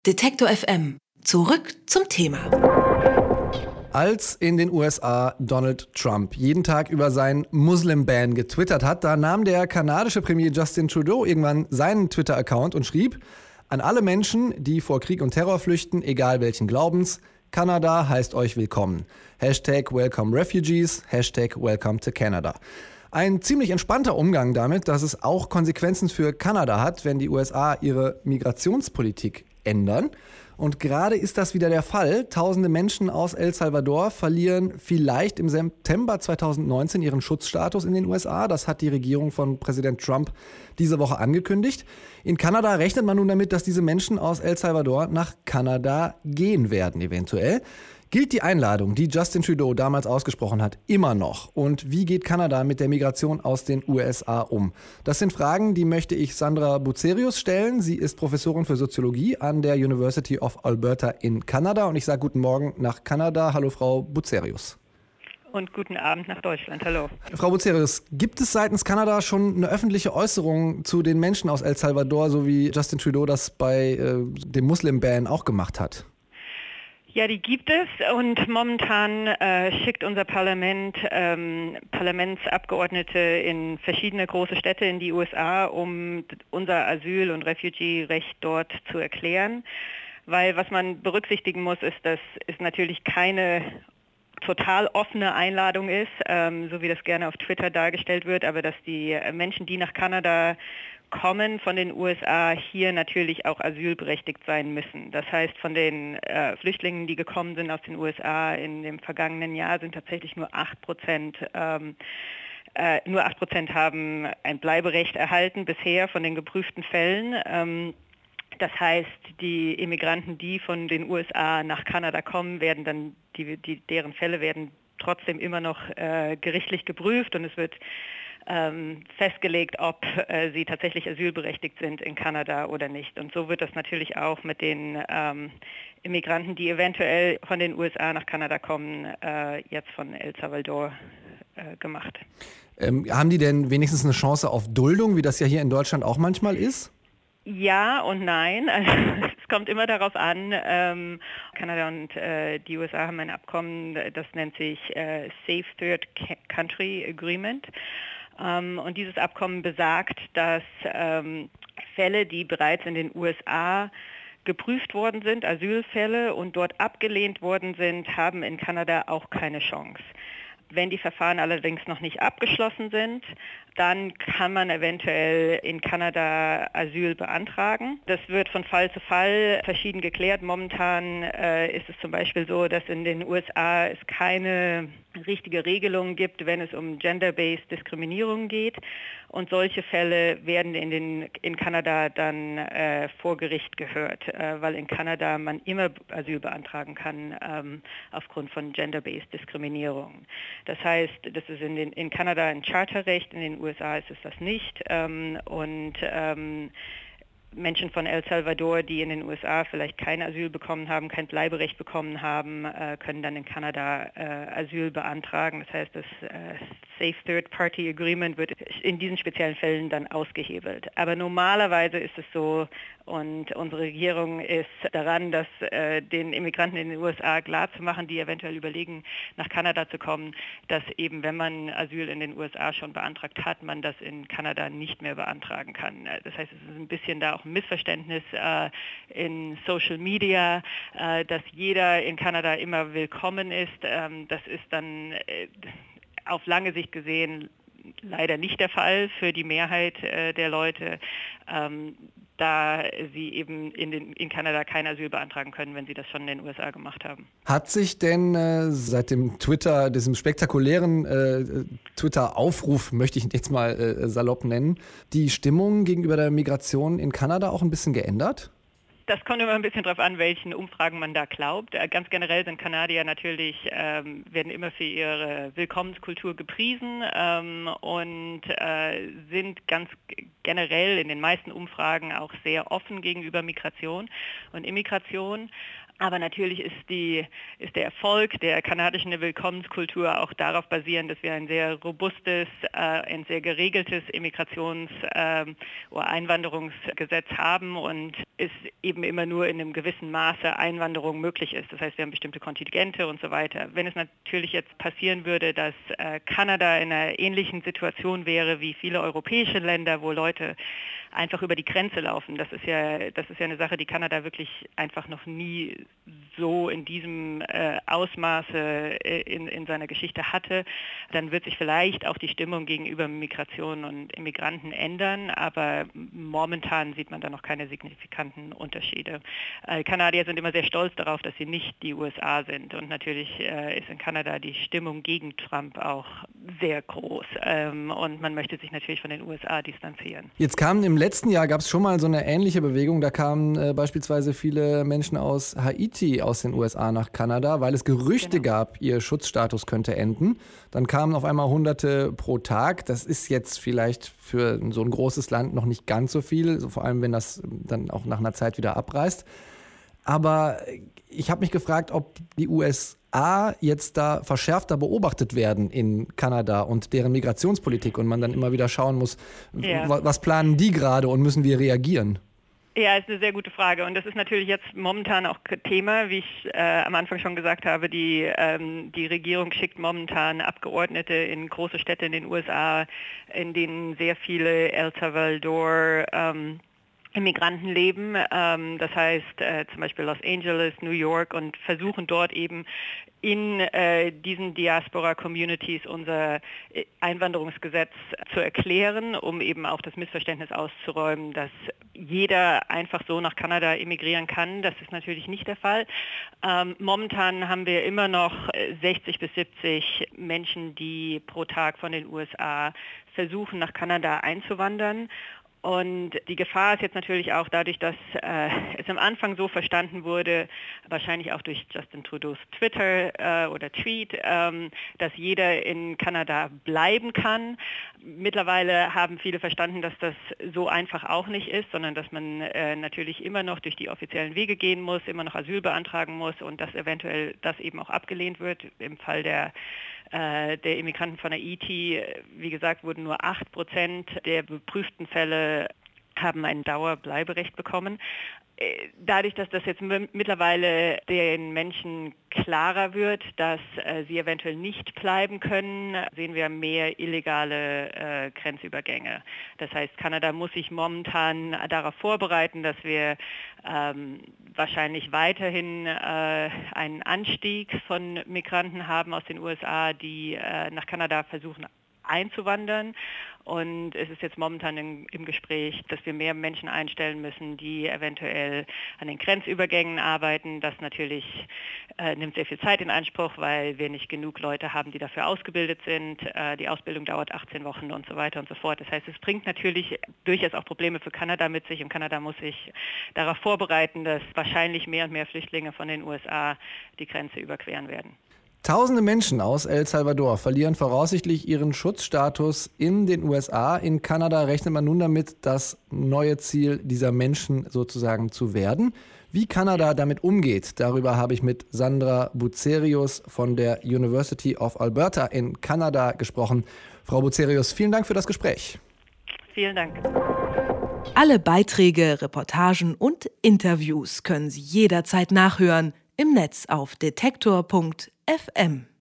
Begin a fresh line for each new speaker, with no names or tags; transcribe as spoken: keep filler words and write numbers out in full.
Detektor F M. Zurück zum Thema.
Als in den U S A Donald Trump jeden Tag über sein Muslim-Ban getwittert hat, da nahm der kanadische Premier Justin Trudeau irgendwann seinen Twitter-Account und schrieb: An alle Menschen, die vor Krieg und Terror flüchten, egal welchen Glaubens, Kanada heißt euch willkommen. Hashtag Welcome Refugees, Hashtag Welcome to Canada. Ein ziemlich entspannter Umgang damit, dass es auch Konsequenzen für Kanada hat, wenn die U S A ihre Migrationspolitik ändern. Und gerade ist das wieder der Fall. Tausende Menschen aus El Salvador verlieren vielleicht im September zweitausendneunzehn ihren Schutzstatus in den U S A. Das hat die Regierung von Präsident Trump diese Woche angekündigt. In Kanada rechnet man nun damit, dass diese Menschen aus El Salvador nach Kanada gehen werden, eventuell. Gilt die Einladung, die Justin Trudeau damals ausgesprochen hat, immer noch? Und wie geht Kanada mit der Migration aus den U S A um? Das sind Fragen, die möchte ich Sandra Bucerius stellen. Sie ist Professorin für Soziologie an der University of Alberta in Kanada. Und ich sage guten Morgen nach Kanada. Hallo, Frau Bucerius.
Und guten Abend nach Deutschland. Hallo.
Frau Bucerius, gibt es seitens Kanada schon eine öffentliche Äußerung zu den Menschen aus El Salvador, so wie Justin Trudeau das bei äh, dem Muslim-Ban auch gemacht hat?
Ja, die gibt es und momentan äh, schickt unser Parlament ähm, Parlamentsabgeordnete in verschiedene große Städte in die U S A, um unser Asyl- und Refugee-Recht dort zu erklären. Weil was man berücksichtigen muss, ist, dass es natürlich keine total offene Einladung ist, ähm, so wie das gerne auf Twitter dargestellt wird, aber dass die Menschen, die nach Kanada kommen von den U S A, hier natürlich auch asylberechtigt sein müssen. Das heißt, von den äh, Flüchtlingen, die gekommen sind aus den U S A in dem vergangenen Jahr, sind tatsächlich nur acht Prozent ähm, äh, nur acht Prozent haben ein Bleiberecht erhalten bisher von den geprüften Fällen. Ähm, Das heißt, die Immigranten, die von den U S A nach Kanada kommen, werden dann, die, die, deren Fälle werden trotzdem immer noch äh, gerichtlich geprüft und es wird ähm, festgelegt, ob äh, sie tatsächlich asylberechtigt sind in Kanada oder nicht. Und so wird das natürlich auch mit den ähm, Immigranten, die eventuell von den U S A nach Kanada kommen, äh, jetzt von El Salvador äh, gemacht.
Ähm, haben die denn wenigstens eine Chance auf Duldung, wie das ja hier in Deutschland auch manchmal ist?
Ja und nein. Also, es kommt immer darauf an. Ähm, Kanada und äh, die U S A haben ein Abkommen, das nennt sich äh, Safe Third Country Agreement. Ähm, und dieses Abkommen besagt, dass ähm, Fälle, die bereits in den U S A geprüft worden sind, Asylfälle, und dort abgelehnt worden sind, haben in Kanada auch keine Chance. Wenn die Verfahren allerdings noch nicht abgeschlossen sind, dann kann man eventuell in Kanada Asyl beantragen. Das wird von Fall zu Fall verschieden geklärt. Momentan äh, ist es zum Beispiel so, dass in den U S A es keine richtige Regelung gibt, wenn es um Gender-Based Diskriminierung geht. Und solche Fälle werden in, den, in Kanada dann äh, vor Gericht gehört, äh, weil in Kanada man immer Asyl beantragen kann ähm, aufgrund von Gender-Based Diskriminierung. Das heißt, das ist in, den, in Kanada ein Charterrecht, in den U S A ist es das nicht. Ähm, und ähm, Menschen von El Salvador, die in den U S A vielleicht kein Asyl bekommen haben, kein Bleiberecht bekommen haben, äh, können dann in Kanada äh, Asyl beantragen. Das heißt, das äh, Safe Third Party Agreement wird in diesen speziellen Fällen dann ausgehebelt. Aber normalerweise ist es so, und unsere Regierung ist daran, dass äh, den Immigranten in den U S A klarzumachen, die eventuell überlegen, nach Kanada zu kommen, dass eben, wenn man Asyl in den U S A schon beantragt hat, man das in Kanada nicht mehr beantragen kann. Das heißt, es ist ein bisschen da auch ein Missverständnis äh, in Social Media, äh, dass jeder in Kanada immer willkommen ist. Ähm, das ist dann äh, auf lange Sicht gesehen leider nicht der Fall für die Mehrheit äh, der Leute, ähm, da sie eben in, den, in Kanada kein Asyl beantragen können, wenn sie das schon in den U S A gemacht haben.
Hat sich denn äh, seit dem Twitter, diesem spektakulären äh, Twitter-Aufruf, möchte ich jetzt mal äh, salopp nennen, die Stimmung gegenüber der Migration in Kanada auch ein bisschen geändert?
Das kommt immer ein bisschen darauf an, welchen Umfragen man da glaubt. Ganz generell sind Kanadier natürlich, ähm, werden immer für ihre Willkommenskultur gepriesen ähm, und äh, sind ganz generell in den meisten Umfragen auch sehr offen gegenüber Migration und Immigration. Aber natürlich ist, die, ist der Erfolg der kanadischen Willkommenskultur auch darauf basierend, dass wir ein sehr robustes, äh, ein sehr geregeltes Immigrations- äh, oder Einwanderungsgesetz haben. Und es eben immer nur in einem gewissen Maße Einwanderung möglich ist. Das heißt, wir haben bestimmte Kontingente und so weiter. Wenn es natürlich jetzt passieren würde, dass äh, Kanada in einer ähnlichen Situation wäre wie viele europäische Länder, wo Leute einfach über die Grenze laufen. Das ist ja, das ist ja eine Sache, die Kanada wirklich einfach noch nie so in diesem äh, Ausmaße äh, in, in seiner Geschichte hatte. Dann wird sich vielleicht auch die Stimmung gegenüber Migration und Immigranten ändern, aber momentan sieht man da noch keine signifikanten Unterschiede. Äh, Kanadier sind immer sehr stolz darauf, dass sie nicht die U S A sind, und natürlich äh, ist in Kanada die Stimmung gegen Trump auch sehr groß, ähm, und man möchte sich natürlich von den U S A distanzieren.
Jetzt kamen im letzten Jahr, gab es schon mal so eine ähnliche Bewegung, da kamen äh, beispielsweise viele Menschen aus Haiti aus den U S A nach Kanada, weil es Gerüchte genau. gab, ihr Schutzstatus könnte enden. Dann kamen auf einmal Hunderte pro Tag. Das ist jetzt vielleicht für so ein großes Land noch nicht ganz so viel, so vor allem wenn das dann auch nach einer Zeit wieder abreißt. Aber ich habe mich gefragt, ob die U S A jetzt da verschärfter beobachtet werden in Kanada und deren Migrationspolitik und man dann immer wieder schauen muss, ja. was planen die gerade und müssen wir reagieren?
Ja, ist eine sehr gute Frage, und das ist natürlich jetzt momentan auch Thema, wie ich äh, am Anfang schon gesagt habe. Die, ähm, die Regierung schickt momentan Abgeordnete in große Städte in den U S A, in denen sehr viele El Salvador ähm, Immigranten leben, ähm, das heißt äh, zum Beispiel Los Angeles, New York, und versuchen dort eben in äh, diesen Diaspora-Communities unser Einwanderungsgesetz zu erklären, um eben auch das Missverständnis auszuräumen, dass jeder einfach so nach Kanada emigrieren kann. Das ist natürlich nicht der Fall. Ähm, momentan haben wir immer noch sechzig bis siebzig Menschen, die pro Tag von den U S A versuchen, nach Kanada einzuwandern. Und die Gefahr ist jetzt natürlich auch dadurch, dass äh, es am Anfang so verstanden wurde, wahrscheinlich auch durch Justin Trudeaus Twitter äh, oder Tweet, ähm, dass jeder in Kanada bleiben kann. Mittlerweile haben viele verstanden, dass das so einfach auch nicht ist, sondern dass man äh, natürlich immer noch durch die offiziellen Wege gehen muss, immer noch Asyl beantragen muss, und dass eventuell das eben auch abgelehnt wird. Im Fall der der Immigranten von Haiti, wie gesagt, wurden nur acht Prozent der geprüften Fälle haben ein Dauerbleiberecht bekommen. Dadurch, dass das jetzt m- mittlerweile den Menschen klarer wird, dass äh, sie eventuell nicht bleiben können, sehen wir mehr illegale äh, Grenzübergänge. Das heißt, Kanada muss sich momentan darauf vorbereiten, dass wir ähm, wahrscheinlich weiterhin äh, einen Anstieg von Migranten haben aus den U S A, die äh, nach Kanada versuchen einzuwandern. Und es ist jetzt momentan im, im Gespräch, dass wir mehr Menschen einstellen müssen, die eventuell an den Grenzübergängen arbeiten. Das natürlich äh, nimmt sehr viel Zeit in Anspruch, weil wir nicht genug Leute haben, die dafür ausgebildet sind. Äh, die Ausbildung dauert achtzehn Wochen und so weiter und so fort. Das heißt, es bringt natürlich durchaus auch Probleme für Kanada mit sich, und Kanada muss sich darauf vorbereiten, dass wahrscheinlich mehr und mehr Flüchtlinge von den U S A die Grenze überqueren werden.
Tausende Menschen aus El Salvador verlieren voraussichtlich ihren Schutzstatus in den U S A. In Kanada rechnet man nun damit, das neue Ziel dieser Menschen sozusagen zu werden. Wie Kanada damit umgeht, darüber habe ich mit Sandra Bucerius von der University of Alberta in Kanada gesprochen. Frau Bucerius, vielen Dank für das Gespräch.
Vielen Dank.
Alle Beiträge, Reportagen und Interviews können Sie jederzeit nachhören im Netz auf detektor punkt f m.